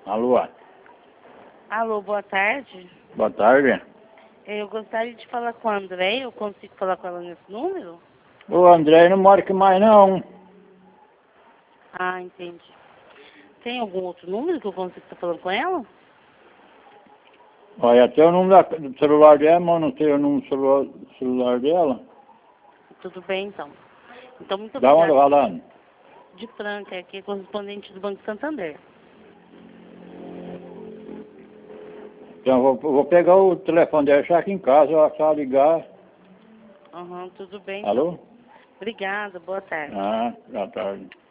Alô? Alô, boa tarde. Boa tarde. Eu gostaria de falar com a André. Eu consigo falar com ela nesse número? O André não mora aqui mais não. Ah, entendi. Tem algum outro número que eu consigo estar falando com ela? Olha, tem o número do celular dela, mas eu não sei o número do celular dela. Tudo bem, então. Então, muito Da onde obrigada. falando? De Franca, aqui é correspondente do Banco Santander. Então vou pegar o telefone dela, deixar aqui em casa, ela só ligar. Aham, tudo bem, então. Alô? Obrigada, boa tarde. Boa tarde.